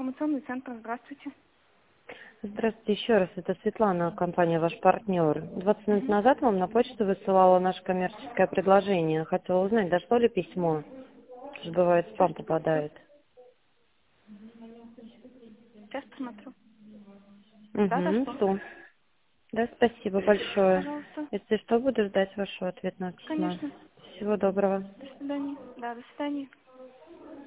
информационный центр. Здравствуйте. Здравствуйте еще раз. Это Светлана, компания «Ваш партнер». 20 минут Мгм. назад вам на почту высылала наше коммерческое предложение. Хотела узнать, дошло ли письмо? Потому что бывает, в спам попадает. Сейчас посмотрю. Да, Угу, дошло. что? Да, спасибо большое. Пожалуйста. Если что, буду ждать вашего ответного письма. Конечно. Всего доброго. До свидания. Да, до свидания.